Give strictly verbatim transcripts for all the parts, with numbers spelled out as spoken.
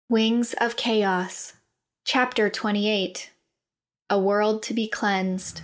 Wings of Chaos, Chapter twenty-eight, A World to be Cleansed.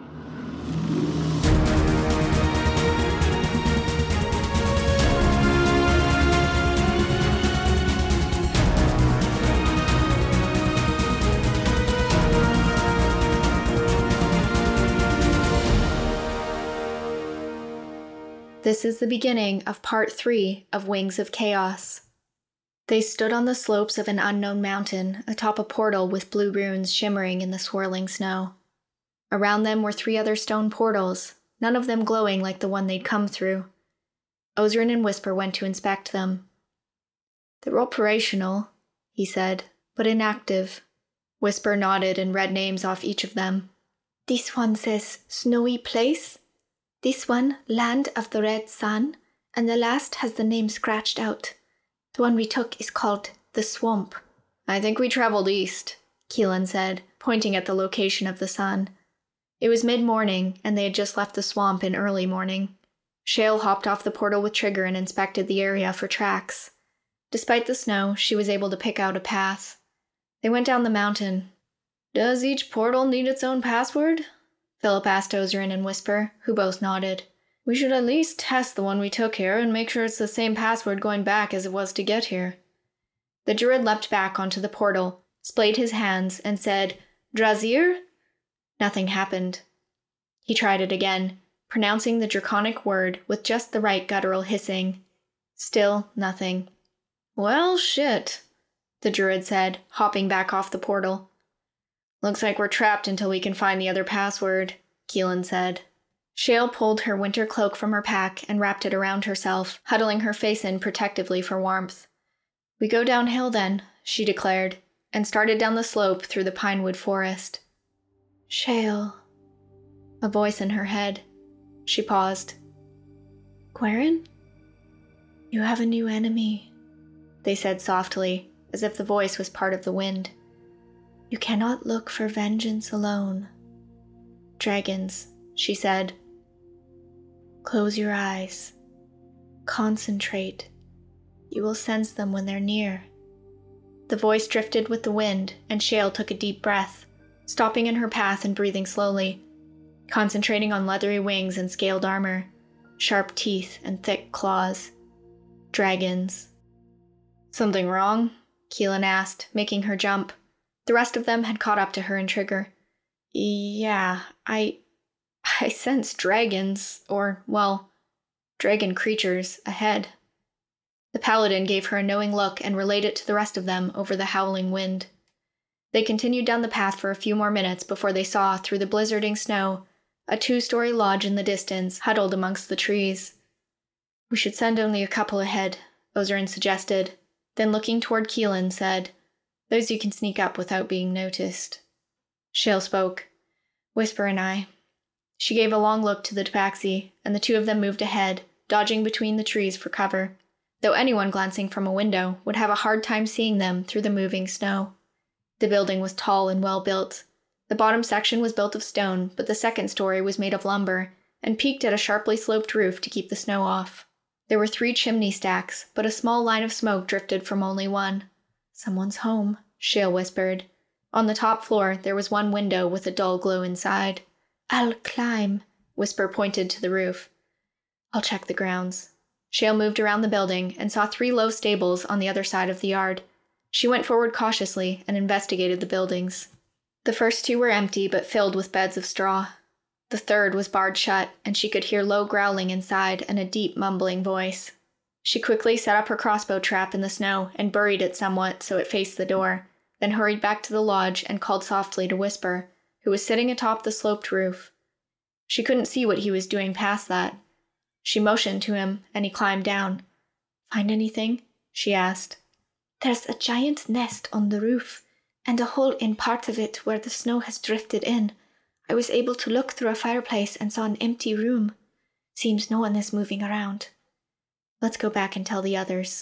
This is the beginning of Part three of Wings of Chaos. They stood on the slopes of an unknown mountain, atop a portal with blue runes shimmering in the swirling snow. Around them were three other stone portals, none of them glowing like the one they'd come through. Ozarin and Whisper went to inspect them. "They're operational," he said, "but inactive." Whisper nodded and read names off each of them. "This one says Snowy Place. This one, Land of the Red Sun, and the last has the name scratched out. The one we took is called The Swamp." "I think we traveled east," Keelan said, pointing at the location of the sun. It was mid-morning, and they had just left the swamp in early morning. Shale hopped off the portal with Trigger and inspected the area for tracks. Despite the snow, she was able to pick out a path. They went down the mountain. "Does each portal need its own password?" Philip asked Ozarin and Whisper, who both nodded. "We should at least test the one we took here and make sure it's the same password going back as it was to get here." The druid leapt back onto the portal, splayed his hands, and said, "Drazir?" Nothing happened. He tried it again, pronouncing the draconic word with just the right guttural hissing. Still nothing. "Well, shit," the druid said, hopping back off the portal. "Looks like we're trapped until we can find the other password," Keelan said. Shale pulled her winter cloak from her pack and wrapped it around herself, huddling her face in protectively for warmth. "We go downhill then," she declared, and started down the slope through the pinewood forest. "Shale," a voice in her head. She paused. "Gweren? You have a new enemy," they said softly, as if the voice was part of the wind. "You cannot look for vengeance alone." "Dragons," she said. "Close your eyes. Concentrate. You will sense them when they're near." The voice drifted with the wind, and Shale took a deep breath, stopping in her path and breathing slowly, concentrating on leathery wings and scaled armor, sharp teeth and thick claws. Dragons. "Something wrong?" Keelan asked, making her jump. The rest of them had caught up to her and Trigger. "Yeah, I... I sense dragons, or, well, dragon creatures, ahead." The paladin gave her a knowing look and relayed it to the rest of them over the howling wind. They continued down the path for a few more minutes before they saw, through the blizzarding snow, a two-story lodge in the distance, huddled amongst the trees. "We should send only a couple ahead," Ozarin suggested, then looking toward Keelan said, "Those you can sneak up without being noticed." Shale spoke. "Whisper and I." She gave a long look to the tabaxi, and the two of them moved ahead, dodging between the trees for cover, though anyone glancing from a window would have a hard time seeing them through the moving snow. The building was tall and well built. The bottom section was built of stone, but the second story was made of lumber, and peaked at a sharply sloped roof to keep the snow off. There were three chimney stacks, but a small line of smoke drifted from only one. "Someone's home," Shale whispered. On the top floor, there was one window with a dull glow inside. "I'll climb," Whisper pointed to the roof. "I'll check the grounds." Shale moved around the building and saw three low stables on the other side of the yard. She went forward cautiously and investigated the buildings. The first two were empty but filled with beds of straw. The third was barred shut, and she could hear low growling inside and a deep mumbling voice. She quickly set up her crossbow trap in the snow and buried it somewhat so it faced the door, then hurried back to the lodge and called softly to Whisper, who was sitting atop the sloped roof. She couldn't see what he was doing past that. She motioned to him, and he climbed down. "Find anything?" she asked. "There's a giant nest on the roof, and a hole in part of it where the snow has drifted in. I was able to look through a fireplace and saw an empty room. Seems no one is moving around." "Let's go back and tell the others."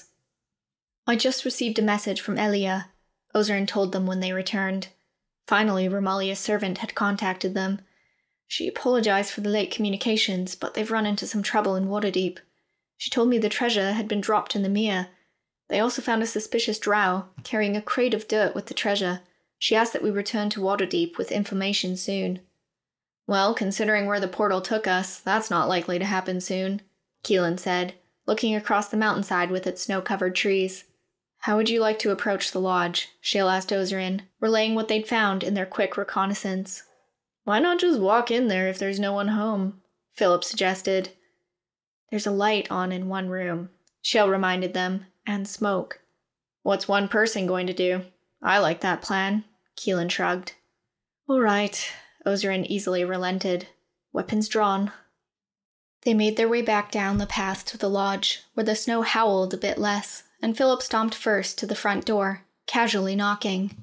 "I just received a message from Elia," Ozarin told them when they returned. Finally, Romalia's servant had contacted them. "She apologized for the late communications, but they've run into some trouble in Waterdeep. She told me the treasure had been dropped in the mere. They also found a suspicious drow, carrying a crate of dirt with the treasure. She asked that we return to Waterdeep with information soon. Well, considering where the portal took us, that's not likely to happen soon, Keelan said, looking across the mountainside with its snow-covered trees. How would you like to approach the lodge? Shale asked Ozarin, relaying what they'd found in their quick reconnaissance. Why not just walk in there if there's no one home? Philip suggested. There's a light on in one room, Shale reminded them, and smoke. What's one person going to do? I like that plan, Keelan shrugged. All right, Ozarin easily relented. Weapons drawn. They made their way back down the path to the lodge, where the snow howled a bit less, and Philip stomped first to the front door, casually knocking.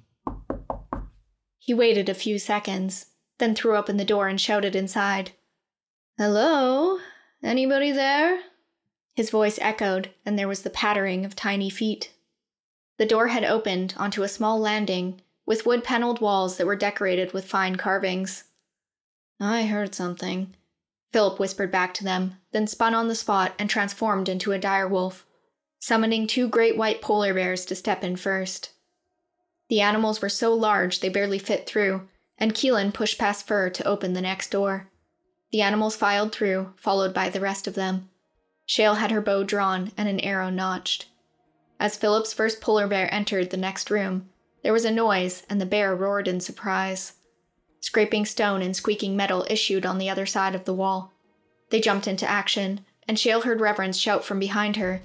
He waited a few seconds, then threw open the door and shouted inside. Hello? Anybody there? His voice echoed, and there was the pattering of tiny feet. The door had opened onto a small landing, with wood-paneled walls that were decorated with fine carvings. I heard something, Philip whispered back to them, then spun on the spot and transformed into a direwolf, summoning two great white polar bears to step in first. The animals were so large they barely fit through, and Keelan pushed past Fur to open the next door. The animals filed through, followed by the rest of them. Shale had her bow drawn and an arrow notched. As Philip's first polar bear entered the next room, there was a noise and the bear roared in surprise. Scraping stone and squeaking metal issued on the other side of the wall. They jumped into action, and Shale heard Reverence shout from behind her,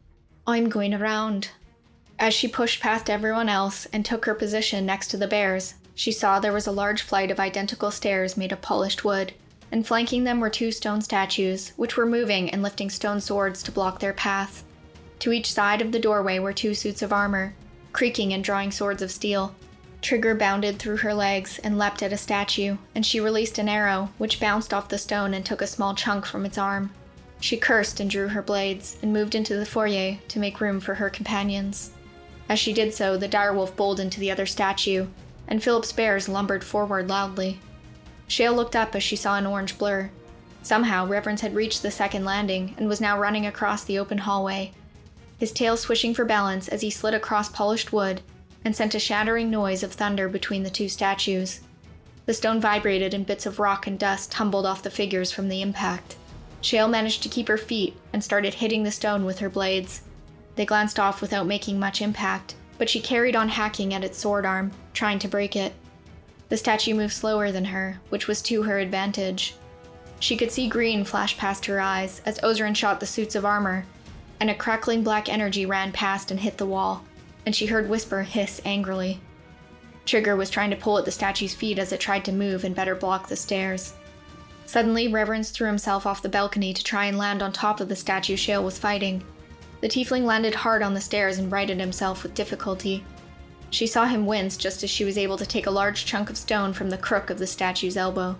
I'm going around. As she pushed past everyone else and took her position next to the bears, she saw there was a large flight of identical stairs made of polished wood, and flanking them were two stone statues, which were moving and lifting stone swords to block their path. To each side of the doorway were two suits of armor, creaking and drawing swords of steel. Trigger bounded through her legs and leapt at a statue, and she released an arrow, which bounced off the stone and took a small chunk from its arm. She cursed and drew her blades, and moved into the foyer to make room for her companions. As she did so, the direwolf bowled into the other statue, and Philip's bears lumbered forward loudly. Shale looked up as she saw an orange blur. Somehow, Reverence had reached the second landing and was now running across the open hallway, his tail swishing for balance as he slid across polished wood and sent a shattering noise of thunder between the two statues. The stone vibrated and bits of rock and dust tumbled off the figures from the impact. Shale managed to keep her feet and started hitting the stone with her blades. They glanced off without making much impact, but she carried on hacking at its sword arm, trying to break it. The statue moved slower than her, which was to her advantage. She could see green flash past her eyes as Ozarin shot the suits of armor, and a crackling black energy ran past and hit the wall, and she heard Whisper hiss angrily. Trigger was trying to pull at the statue's feet as it tried to move and better block the stairs. Suddenly, Reverence threw himself off the balcony to try and land on top of the statue Shale was fighting. The tiefling landed hard on the stairs and righted himself with difficulty. She saw him wince just as she was able to take a large chunk of stone from the crook of the statue's elbow.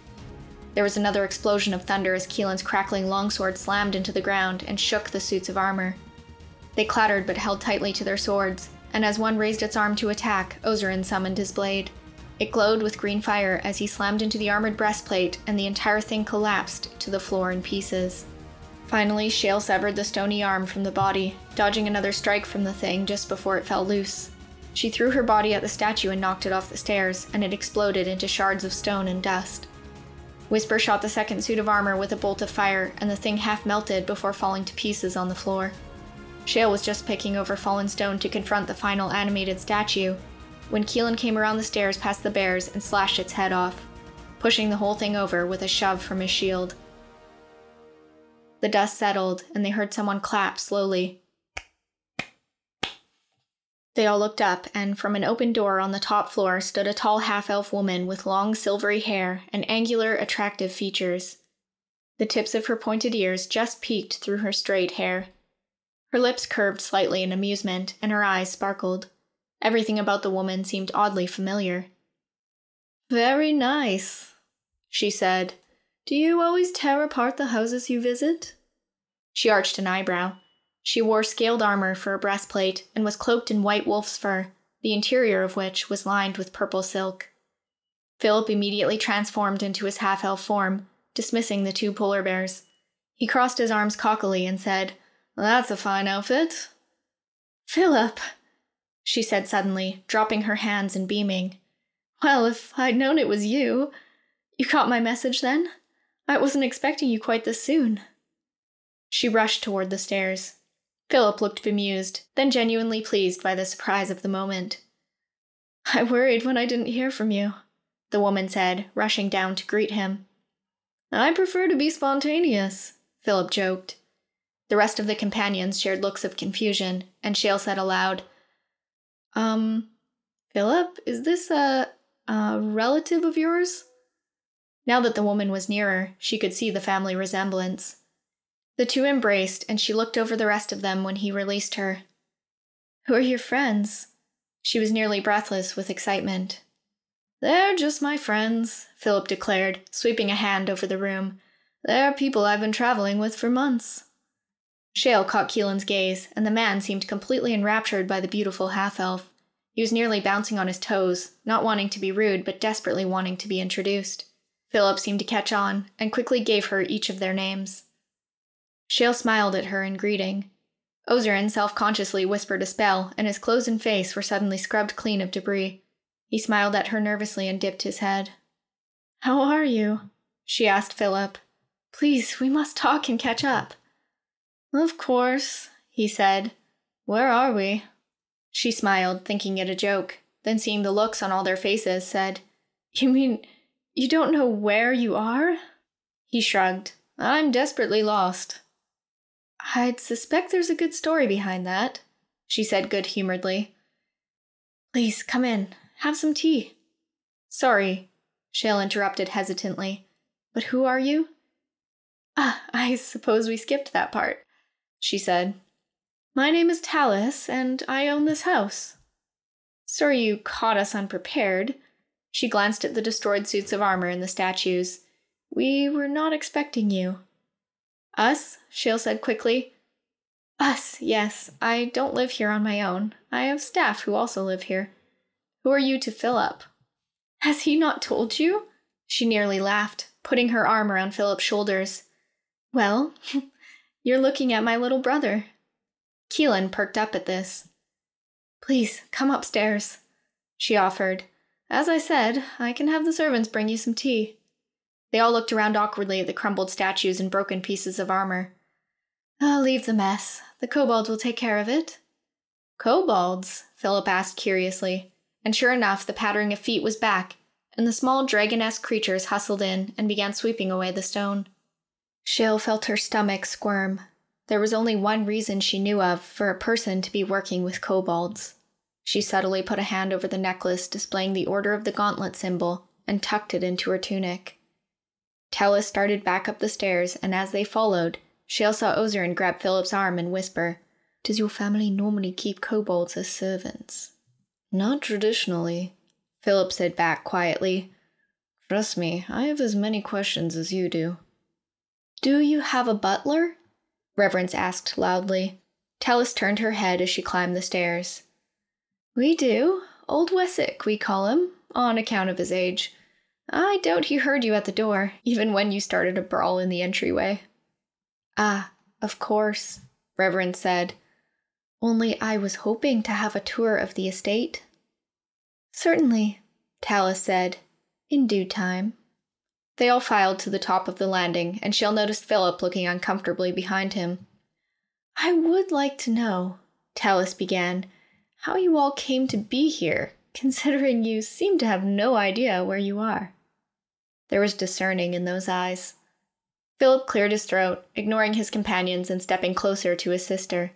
There was another explosion of thunder as Keelan's crackling longsword slammed into the ground and shook the suits of armor. They clattered but held tightly to their swords, and as one raised its arm to attack, Ozarin summoned his blade. It glowed with green fire as he slammed into the armored breastplate, and the entire thing collapsed to the floor in pieces. Finally, Shale severed the stony arm from the body, dodging another strike from the thing just before it fell loose. She threw her body at the statue and knocked it off the stairs, and it exploded into shards of stone and dust. Whisper shot the second suit of armor with a bolt of fire, and the thing half melted before falling to pieces on the floor. Shale was just picking over fallen stone to confront the final animated statue, when Keelan came around the stairs past the bears and slashed its head off, pushing the whole thing over with a shove from his shield. The dust settled, and they heard someone clap slowly. They all looked up, and from an open door on the top floor stood a tall half-elf woman with long silvery hair and angular, attractive features. The tips of her pointed ears just peeked through her straight hair. Her lips curved slightly in amusement, and her eyes sparkled. Everything about the woman seemed oddly familiar. "Very nice," she said. "Do you always tear apart the houses you visit?" She arched an eyebrow. She wore scaled armor for a breastplate and was cloaked in white wolf's fur, the interior of which was lined with purple silk. Philip immediately transformed into his half-elf form, dismissing the two polar bears. He crossed his arms cockily and said, "That's a fine outfit." Philip, she said suddenly, dropping her hands and beaming. Well, if I'd known it was you. You caught my message then? I wasn't expecting you quite this soon. She rushed toward the stairs. Philip looked bemused, then genuinely pleased by the surprise of the moment. I worried when I didn't hear from you, the woman said, rushing down to greet him. I prefer to be spontaneous, Philip joked. The rest of the companions shared looks of confusion, and Shale said aloud, Um, Philip, is this a, a relative of yours? Now that the woman was nearer, she could see the family resemblance. The two embraced, and she looked over the rest of them when he released her. Who are your friends? She was nearly breathless with excitement. They're just my friends, Philip declared, sweeping a hand over the room. They're people I've been traveling with for months. Shale caught Keelan's gaze, and the man seemed completely enraptured by the beautiful half-elf. He was nearly bouncing on his toes, not wanting to be rude, but desperately wanting to be introduced. Philip seemed to catch on, and quickly gave her each of their names. Shale smiled at her in greeting. Ozerin self-consciously whispered a spell, and his clothes and face were suddenly scrubbed clean of debris. He smiled at her nervously and dipped his head. How are you? She asked Philip. Please, we must talk and catch up. Of course, he said. Where are we? She smiled, thinking it a joke, then seeing the looks on all their faces, said, You mean you don't know where you are? He shrugged. I'm desperately lost. I'd suspect there's a good story behind that, she said good-humoredly. Please, come in. Have some tea. Sorry, Shale interrupted hesitantly. But who are you? Ah, I suppose we skipped that part, she said. My name is Talus, and I own this house. Sorry you caught us unprepared. She glanced at the destroyed suits of armor in the statues. We were not expecting you. Us? Shale said quickly. Us, yes. I don't live here on my own. I have staff who also live here. Who are you to Philip? Has he not told you? She nearly laughed, putting her arm around Philip's shoulders. Well, you're looking at my little brother. Keelan perked up at this. Please, come upstairs, she offered. As I said, I can have the servants bring you some tea. They all looked around awkwardly at the crumbled statues and broken pieces of armor. I'll leave the mess. The kobolds will take care of it. Kobolds? Philip asked curiously, and sure enough the pattering of feet was back, and the small dragon-esque creatures hustled in and began sweeping away the stone. Shale felt her stomach squirm. There was only one reason she knew of for a person to be working with kobolds. She subtly put a hand over the necklace displaying the Order of the Gauntlet symbol and tucked it into her tunic. Talus started back up the stairs, and as they followed, Shale saw Ozerin grab Philip's arm and whisper, Does your family normally keep kobolds as servants? Not traditionally, Philip said back quietly. Trust me, I have as many questions as you do. Do you have a butler? Reverence asked loudly. Talus turned her head as she climbed the stairs. We do. Old Wessex, we call him, on account of his age. I doubt he heard you at the door, even when you started a brawl in the entryway. Ah, of course, Reverend said. Only I was hoping to have a tour of the estate. Certainly, Talus said, in due time. They all filed to the top of the landing, and Shale noticed Philip looking uncomfortably behind him. I would like to know, Talus began, how you all came to be here, considering you seem to have no idea where you are. There was discerning in those eyes. Philip cleared his throat, ignoring his companions and stepping closer to his sister.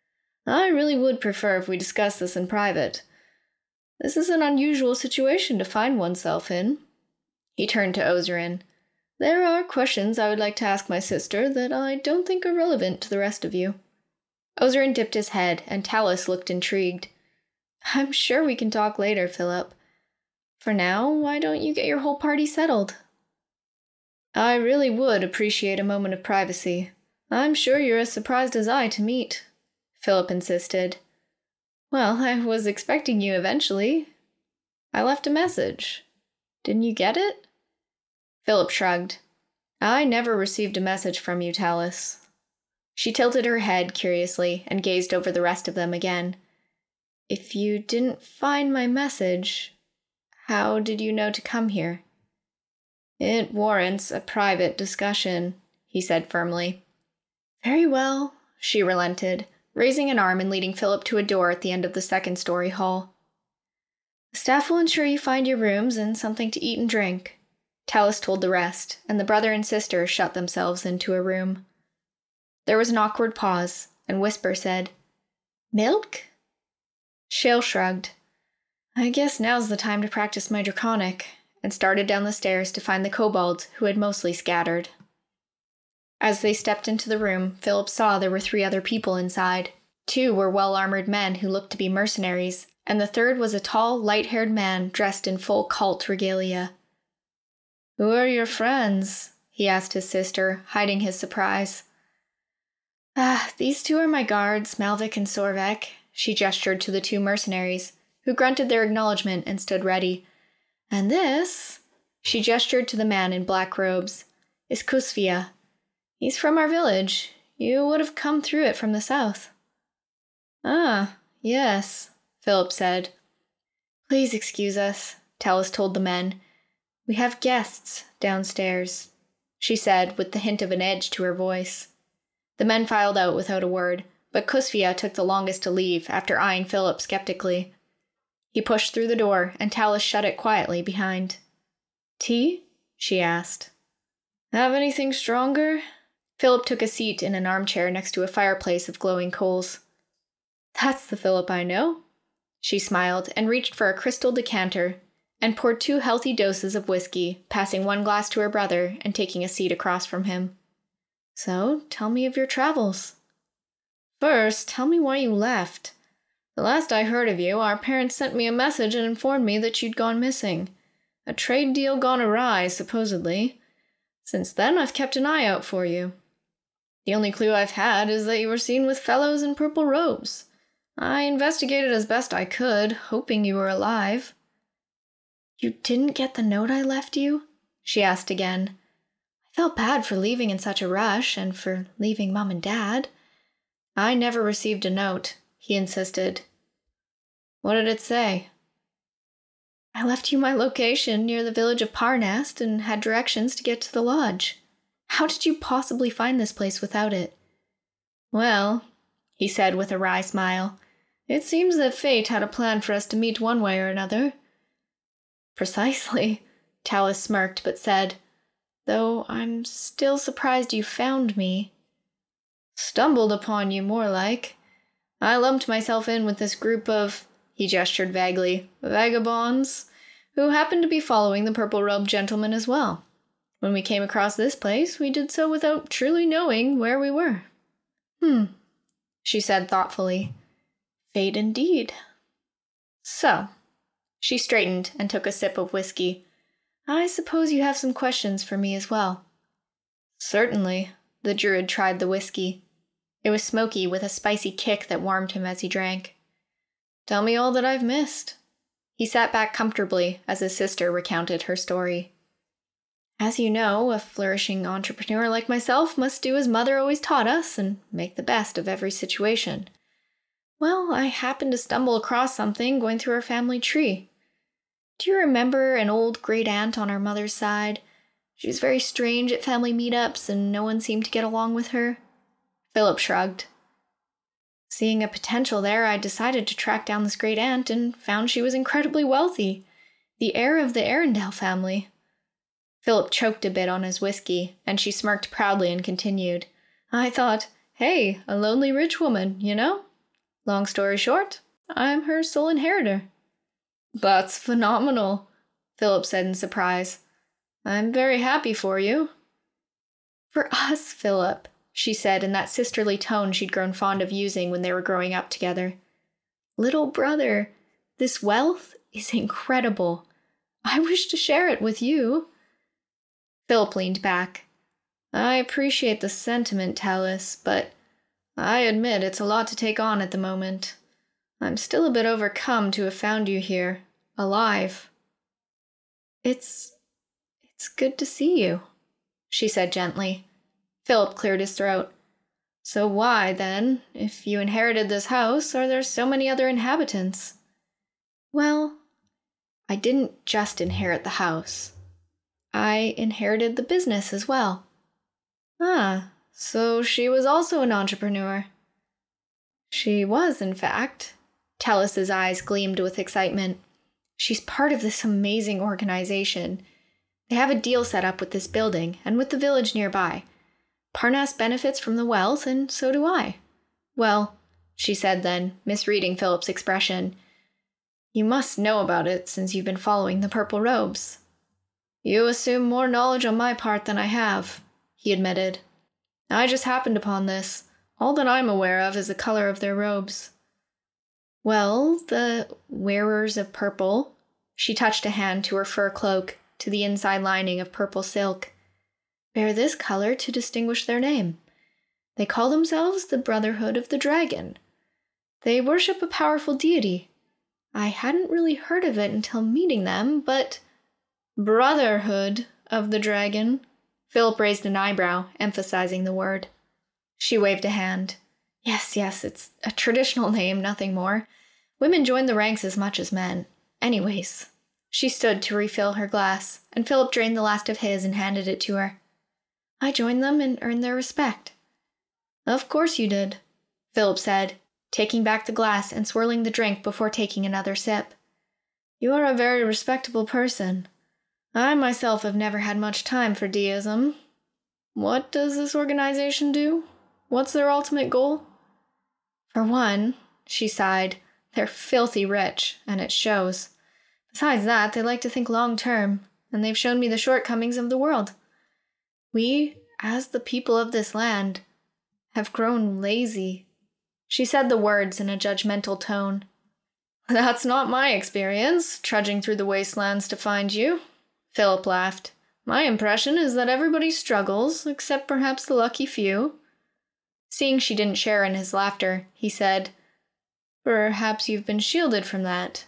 I really would prefer if we discussed this in private. This is an unusual situation to find oneself in. He turned to Ozerin. There are questions I would like to ask my sister that I don't think are relevant to the rest of you. Ozerin dipped his head, and Talus looked intrigued. I'm sure we can talk later, Philip. For now, why don't you get your whole party settled? I really would appreciate a moment of privacy. I'm sure you're as surprised as I to meet, Philip insisted. Well, I was expecting you eventually. I left a message. Didn't you get it? Philip shrugged. I never received a message from you, Talus. She tilted her head curiously and gazed over the rest of them again. If you didn't find my message, how did you know to come here? It warrants a private discussion, he said firmly. Very well, she relented, raising an arm and leading Philip to a door at the end of the second-story hall. The staff will ensure you find your rooms and something to eat and drink. Tallis told the rest, and the brother and sister shut themselves into a room. There was an awkward pause, and Whisper said, Milk? Shale shrugged. I guess now's the time to practice my draconic, and started down the stairs to find the kobolds who had mostly scattered. As they stepped into the room, Philip saw there were three other people inside. Two were well-armored men who looked to be mercenaries, and the third was a tall, light-haired man dressed in full cult regalia. Who are your friends? He asked his sister, hiding his surprise. Ah, these two are my guards, Malvik and Sorvek. She gestured to the two mercenaries, who grunted their acknowledgement and stood ready. And this, she gestured to the man in black robes, is Kusvia. He's from our village. You would have come through it from the south. Ah, yes, Philip said. Please excuse us, Tallis told the men. We have guests downstairs, she said, with the hint of an edge to her voice. The men filed out without a word, but Kusvia took the longest to leave after eyeing Philip skeptically. He pushed through the door, and Tallis shut it quietly behind. Tea? She asked. Have anything stronger? Philip took a seat in an armchair next to a fireplace of glowing coals. That's the Philip I know. She smiled and reached for a crystal decanter and poured two healthy doses of whiskey, passing one glass to her brother and taking a seat across from him. So, tell me of your travels. First, tell me why you left. The last I heard of you, our parents sent me a message and informed me that you'd gone missing. A trade deal gone awry, supposedly. Since then, I've kept an eye out for you. The only clue I've had is that you were seen with fellows in purple robes. I investigated as best I could, hoping you were alive. You didn't get the note I left you? She asked again. I felt bad for leaving in such a rush, and for leaving Mom and Dad. I never received a note, he insisted. What did it say? I left you my location near the village of Parnast and had directions to get to the lodge. How did you possibly find this place without it? Well, he said with a wry smile, it seems that fate had a plan for us to meet one way or another. Precisely, Tallis smirked but said, though I'm still surprised you found me. Stumbled upon you, more like. I lumped myself in with this group of, he gestured vaguely, vagabonds, who happened to be following the purple-robed gentleman as well. When we came across this place, we did so without truly knowing where we were. Hmm, she said thoughtfully. Fate indeed. So, she straightened and took a sip of whiskey. I suppose you have some questions for me as well. Certainly, the druid tried the whiskey. It was smoky with a spicy kick that warmed him as he drank. Tell me all that I've missed. He sat back comfortably as his sister recounted her story. As you know, a flourishing entrepreneur like myself must do as Mother always taught us and make the best of every situation. Well, I happened to stumble across something going through our family tree. Do you remember an old great-aunt on our mother's side? She was very strange at family meetups and no one seemed to get along with her. Philip shrugged. Seeing a potential there, I decided to track down this great-aunt and found she was incredibly wealthy, the heir of the Arundel family. Philip choked a bit on his whiskey, and she smirked proudly and continued. I thought, hey, a lonely rich woman, you know? Long story short, I'm her sole inheritor. That's phenomenal, Philip said in surprise. I'm very happy for you. For us, Philip, she said in that sisterly tone she'd grown fond of using when they were growing up together. Little brother, this wealth is incredible. I wish to share it with you. Philip leaned back. I appreciate the sentiment, Tallis, but I admit it's a lot to take on at the moment. I'm still a bit overcome to have found you here, alive. It's... it's good to see you, she said gently. Philip cleared his throat. So why, then, if you inherited this house, are there so many other inhabitants? Well, I didn't just inherit the house. I inherited the business as well. Ah, so she was also an entrepreneur. She was, in fact. Talus's eyes gleamed with excitement. She's part of this amazing organization. They have a deal set up with this building and with the village nearby. Parnas benefits from the wealth, and so do I. Well, she said then, misreading Philip's expression, you must know about it since you've been following the purple robes. You assume more knowledge on my part than I have, he admitted. I just happened upon this. All that I'm aware of is the color of their robes. Well, the wearers of purple, she touched a hand to her fur cloak, to the inside lining of purple silk, bear this color to distinguish their name. They call themselves the Brotherhood of the Dragon. They worship a powerful deity. I hadn't really heard of it until meeting them, but... Brotherhood of the Dragon. Philip raised an eyebrow, emphasizing the word. She waved a hand. Yes, yes, it's a traditional name, nothing more. Women join the ranks as much as men. Anyways. She stood to refill her glass, and Philip drained the last of his and handed it to her. I joined them and earned their respect. Of course you did, Philip said, taking back the glass and swirling the drink before taking another sip. You are a very respectable person. I myself have never had much time for deism. What does this organization do? What's their ultimate goal? For one, she sighed, they're filthy rich, and it shows. Besides that, they like to think long-term, and they've shown me the shortcomings of the world. We, as the people of this land, have grown lazy. She said the words in a judgmental tone. That's not my experience, trudging through the wastelands to find you. Philip laughed. My impression is that everybody struggles, except perhaps the lucky few. Seeing she didn't share in his laughter, he said, Perhaps you've been shielded from that.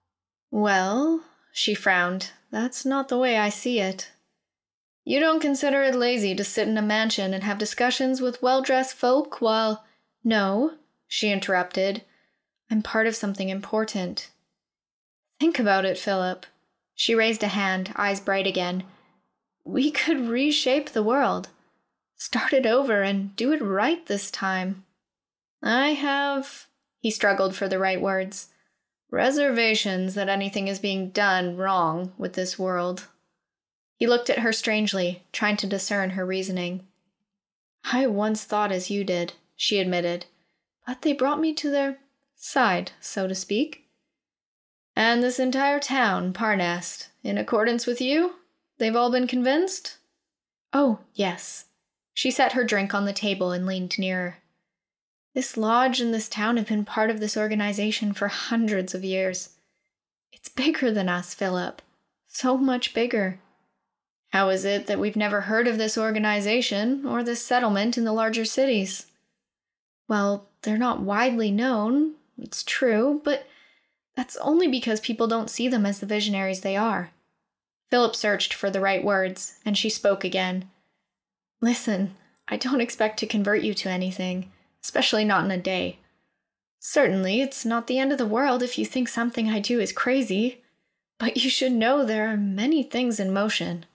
Well, she frowned, that's not the way I see it. You don't consider it lazy to sit in a mansion and have discussions with well-dressed folk while... No, she interrupted. I'm part of something important. Think about it, Philip. She raised a hand, eyes bright again. We could reshape the world. Start it over and do it right this time. I have... He struggled for the right words. Reservations that anything is being done wrong with this world. He looked at her strangely, trying to discern her reasoning. I once thought as you did, she admitted, but they brought me to their side, so to speak. And this entire town, Parnas, in accordance with you? They've all been convinced? Oh, yes. She set her drink on the table and leaned nearer. This lodge and this town have been part of this organization for hundreds of years. It's bigger than us, Philip. So much bigger. How is it that we've never heard of this organization or this settlement in the larger cities? Well, they're not widely known, it's true, but that's only because people don't see them as the visionaries they are. Philip searched for the right words, and she spoke again. Listen, I don't expect to convert you to anything, especially not in a day. Certainly, it's not the end of the world if you think something I do is crazy, but you should know there are many things in motion.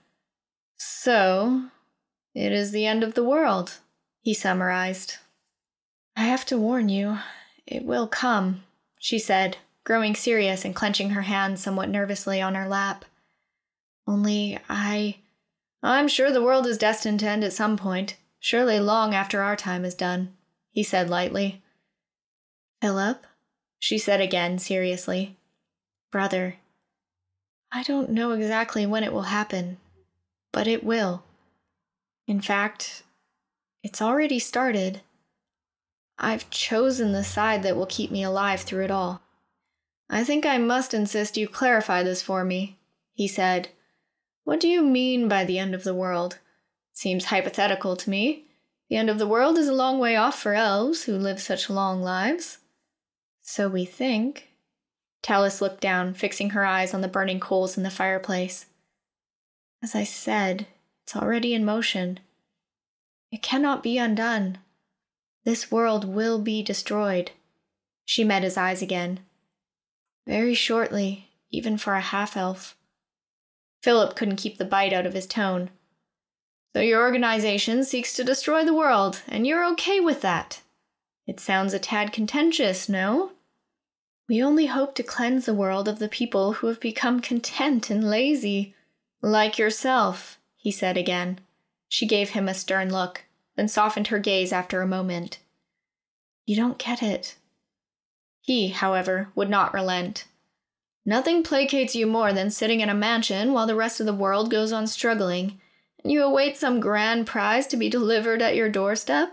So, it is the end of the world, he summarized. I have to warn you, it will come, she said, growing serious and clenching her hands somewhat nervously on her lap. Only I... I'm sure the world is destined to end at some point, surely long after our time is done, he said lightly. Philip, she said again seriously. Brother, I don't know exactly when it will happen, but it will. In fact, it's already started. I've chosen the side that will keep me alive through it all. I think I must insist you clarify this for me, he said. What do you mean by the end of the world? Seems hypothetical to me. The end of the world is a long way off for elves who live such long lives. So we think. Talus looked down, fixing her eyes on the burning coals in the fireplace. As I said, it's already in motion. It cannot be undone. This world will be destroyed. She met his eyes again. Very shortly, even for a half-elf. Philip couldn't keep the bite out of his tone. So your organization seeks to destroy the world, and you're okay with that? It sounds a tad contentious, no? We only hope to cleanse the world of the people who have become content and lazy. Like yourself, he said again. She gave him a stern look, then softened her gaze after a moment. You don't get it. He, however, would not relent. Nothing placates you more than sitting in a mansion while the rest of the world goes on struggling, and you await some grand prize to be delivered at your doorstep?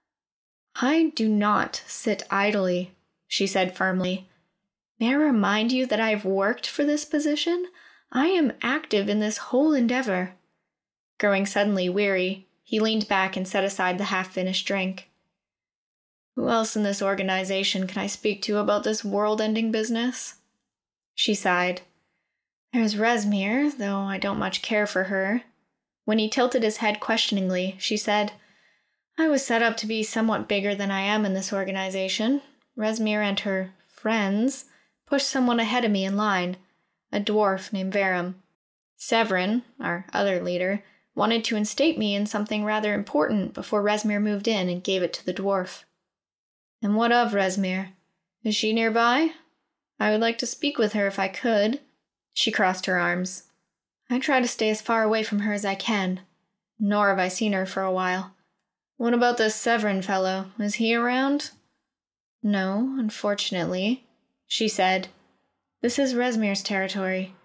I do not sit idly, she said firmly. May I remind you that I have worked for this position? I am active in this whole endeavor. Growing suddenly weary, he leaned back and set aside the half-finished drink. Who else in this organization can I speak to about this world-ending business? She sighed. There's Rezmir, though I don't much care for her. When he tilted his head questioningly, she said, I was set up to be somewhat bigger than I am in this organization. Rezmir and her friends pushed someone ahead of me in line, a dwarf named Verum. Severin, our other leader, wanted to instate me in something rather important before Rezmir moved in and gave it to the dwarf. And what of Rezmir? Is she nearby? I would like to speak with her if I could. She crossed her arms. I try to stay as far away from her as I can, nor have I seen her for a while. What about this Severin fellow? Is he around? No, unfortunately, she said. This is Rezmir's territory.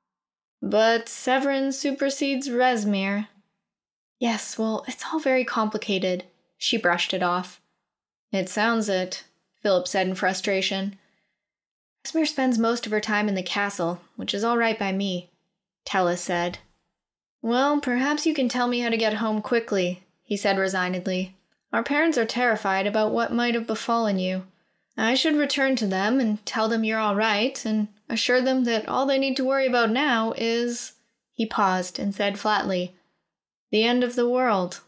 But Severin supersedes Rezmir. Yes, well, it's all very complicated. She brushed it off. It sounds it, Philip said in frustration. Rezmir spends most of her time in the castle, which is all right by me, Tellus said. Well, perhaps you can tell me how to get home quickly, he said resignedly. Our parents are terrified about what might have befallen you. I should return to them and tell them you're all right, and assure them that all they need to worry about now is... He paused and said flatly, the end of the world.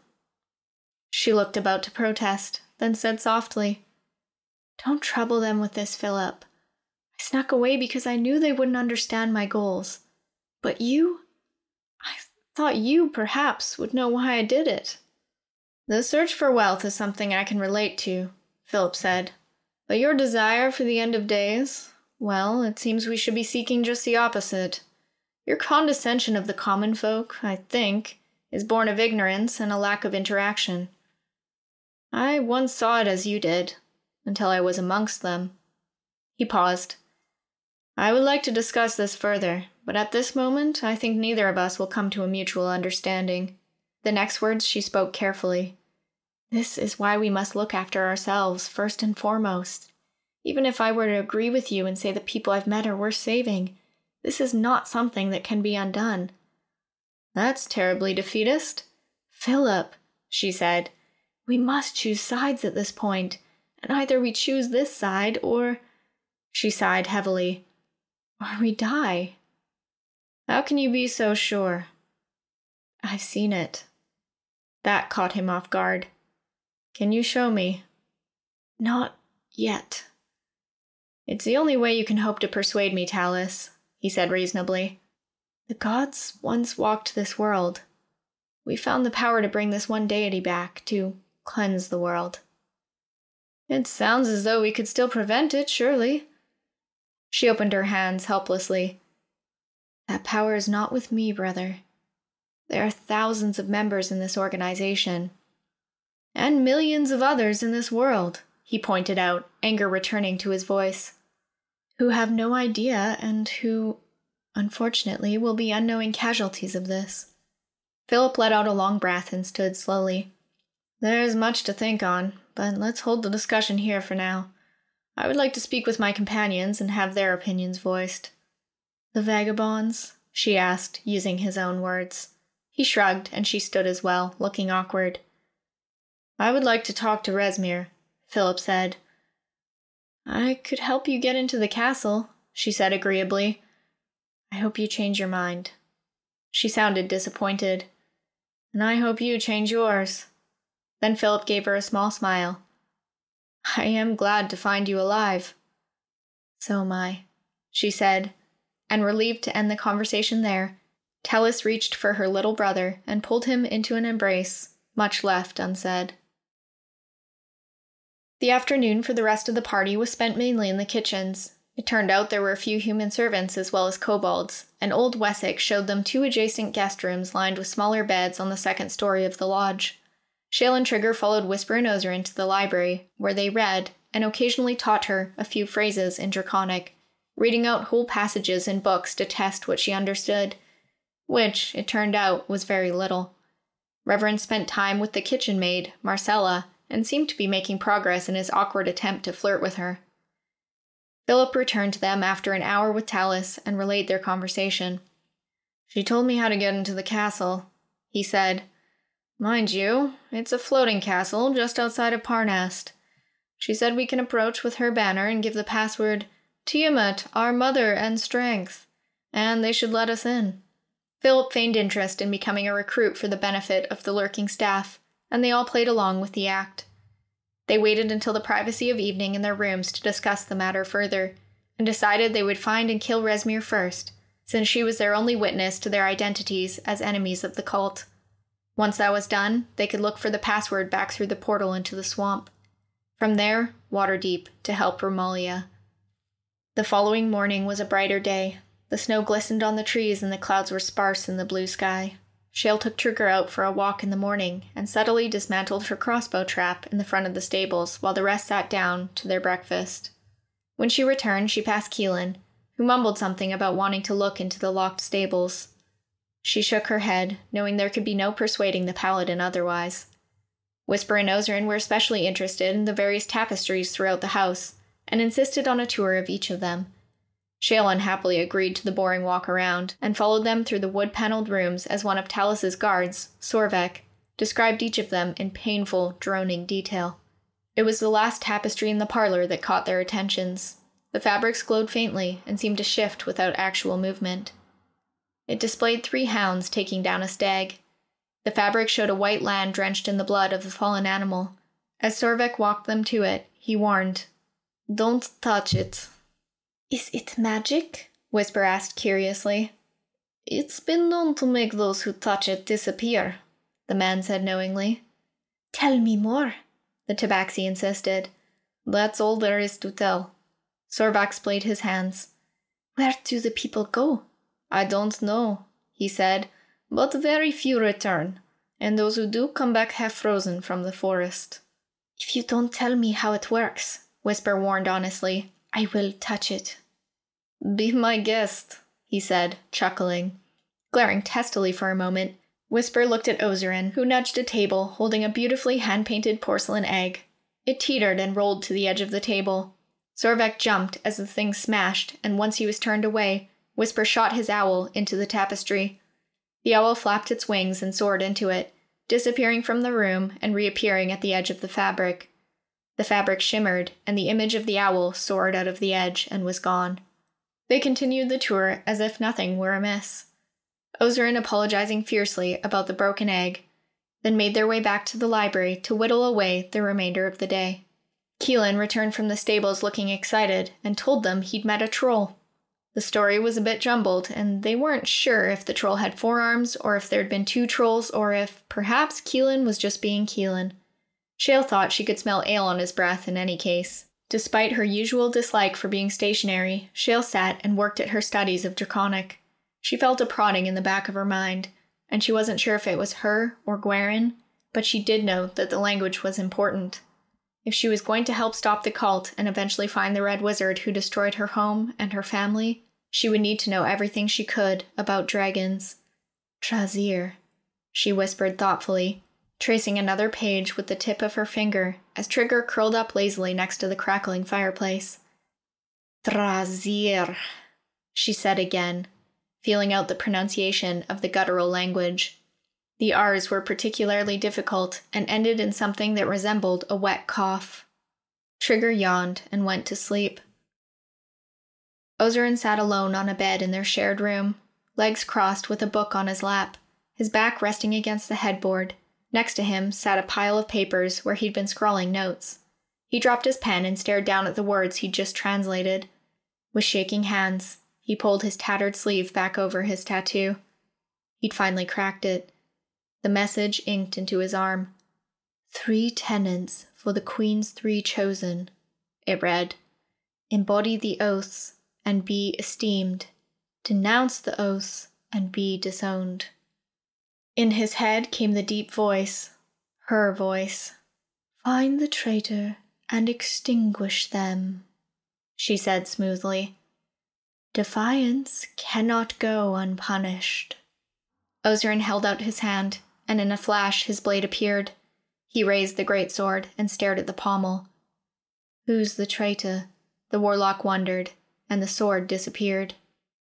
She looked about to protest, then said softly, Don't trouble them with this, Philip. I snuck away because I knew they wouldn't understand my goals. But you? I thought you, perhaps, would know why I did it. The search for wealth is something I can relate to, Philip said. But your desire for the end of days, well, it seems we should be seeking just the opposite. Your condescension of the common folk, I think, is born of ignorance and a lack of interaction. I once saw it as you did, until I was amongst them. He paused. I would like to discuss this further, but at this moment I think neither of us will come to a mutual understanding. The next words she spoke carefully. This is why we must look after ourselves, first and foremost. Even if I were to agree with you and say the people I've met are worth saving, this is not something that can be undone. That's terribly defeatist. Philip, she said, we must choose sides at this point, and either we choose this side or... She sighed heavily. Or we die. How can you be so sure? I've seen it. That caught him off guard. Can you show me? Not yet. It's the only way you can hope to persuade me, Tellus, he said reasonably. The gods once walked this world. We found the power to bring this one deity back, to cleanse the world. It sounds as though we could still prevent it, surely. She opened her hands helplessly. That power is not with me, brother. There are thousands of members in this organization. And millions of others in this world, he pointed out, anger returning to his voice, who have no idea and who, unfortunately, will be unknowing casualties of this. Philip let out a long breath and stood slowly. There's much to think on, but let's hold the discussion here for now. I would like to speak with my companions and have their opinions voiced. The vagabonds? She asked, using his own words. He shrugged, and she stood as well, looking awkward. I would like to talk to Rezmir, Philip said. I could help you get into the castle, she said agreeably. I hope you change your mind. She sounded disappointed. And I hope you change yours. Then Philip gave her a small smile. I am glad to find you alive. So am I, she said, and relieved to end the conversation there, Tellus reached for her little brother and pulled him into an embrace, much left unsaid. The afternoon for the rest of the party was spent mainly in the kitchens. It turned out there were a few human servants as well as kobolds, and old Wessex showed them two adjacent guest rooms lined with smaller beds on the second story of the lodge. Shale and Trigger followed Whisper and Ozerin to the library, where they read, and occasionally taught her a few phrases in Draconic, reading out whole passages in books to test what she understood, which, it turned out, was very little. Reverend spent time with the kitchen maid, Marcella, and seemed to be making progress in his awkward attempt to flirt with her. Philip returned to them after an hour with Tellus and relayed their conversation. She told me how to get into the castle, he said. Mind you, it's a floating castle just outside of Parnast. She said we can approach with her banner and give the password, Tiamat, our mother and strength, and they should let us in. Philip feigned interest in becoming a recruit for the benefit of the lurking staff, and they all played along with the act. They waited until the privacy of evening in their rooms to discuss the matter further, and decided they would find and kill Rezmir first, since she was their only witness to their identities as enemies of the cult. Once that was done, they could look for the password back through the portal into the swamp. From there, Waterdeep to help Romalia. The following morning was a brighter day. The snow glistened on the trees and the clouds were sparse in the blue sky. Shale took Trigger out for a walk in the morning and subtly dismantled her crossbow trap in the front of the stables while the rest sat down to their breakfast. When she returned, she passed Keelan, who mumbled something about wanting to look into the locked stables. She shook her head, knowing there could be no persuading the paladin otherwise. Whisper and Ozerin were especially interested in the various tapestries throughout the house, and insisted on a tour of each of them. Shale unhappily agreed to the boring walk around, and followed them through the wood-paneled rooms as one of Talus's guards, Sorvek, described each of them in painful, droning detail. It was the last tapestry in the parlor that caught their attentions. The fabrics glowed faintly and seemed to shift without actual movement. It displayed three hounds taking down a stag. The fabric showed a white land drenched in the blood of the fallen animal. As Sorvek walked them to it, he warned, "Don't touch it." "Is it magic?" Whisper asked curiously. "It's been known to make those who touch it disappear," the man said knowingly. "Tell me more," the tabaxi insisted. "That's all there is to tell." Sorvek splayed his hands. "Where do the people go?" "I don't know," he said, "but very few return, and those who do come back half-frozen from the forest." "If you don't tell me how it works," Whisper warned honestly, "I will touch it." "Be my guest," he said, chuckling. Glaring testily for a moment, Whisper looked at Ozerin, who nudged a table holding a beautifully hand-painted porcelain egg. It teetered and rolled to the edge of the table. Sorvek jumped as the thing smashed, and once he was turned away, Whisper shot his owl into the tapestry. The owl flapped its wings and soared into it, disappearing from the room and reappearing at the edge of the fabric. The fabric shimmered, and the image of the owl soared out of the edge and was gone. They continued the tour as if nothing were amiss. Ozerin apologizing fiercely about the broken egg, then made their way back to the library to whittle away the remainder of the day. Keelan returned from the stables looking excited and told them he'd met a troll. The story was a bit jumbled, and they weren't sure if the troll had four arms or if there'd been two trolls or if, perhaps, Keelan was just being Keelan. Shale thought she could smell ale on his breath in any case. Despite her usual dislike for being stationary, Shale sat and worked at her studies of Draconic. She felt a prodding in the back of her mind, and she wasn't sure if it was her or Gwaren, but she did know that the language was important. If she was going to help stop the cult and eventually find the Red Wizard who destroyed her home and her family, she would need to know everything she could about dragons. Trazir, she whispered thoughtfully, tracing another page with the tip of her finger as Trigger curled up lazily next to the crackling fireplace. Trazir, she said again, feeling out the pronunciation of the guttural language. The R's were particularly difficult and ended in something that resembled a wet cough. Trigger yawned and went to sleep. Ozerin sat alone on a bed in their shared room, legs crossed with a book on his lap, his back resting against the headboard. Next to him sat a pile of papers where he'd been scrawling notes. He dropped his pen and stared down at the words he'd just translated. With shaking hands, he pulled his tattered sleeve back over his tattoo. He'd finally cracked it. The message inked into his arm. Three tenets for the Queen's three chosen, it read. Embody the oaths and be esteemed. Denounce the oaths and be disowned. In his head came the deep voice, her voice. Find the traitor and extinguish them, she said smoothly. Defiance cannot go unpunished. Ozerin held out his hand, and in a flash his blade appeared. He raised the great sword and stared at the pommel. Who's the traitor? The warlock wondered, and the sword disappeared.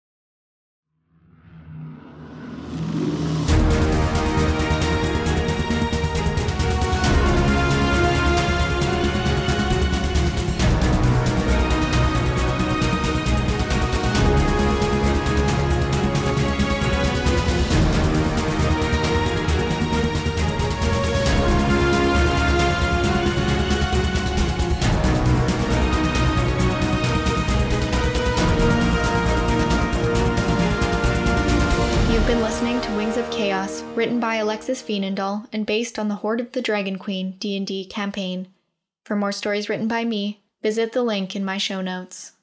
Chaos, written by Alexis Veenendahl and based on the Hoard of the Dragon Queen D and D campaign. For more stories written by me, visit the link in my show notes.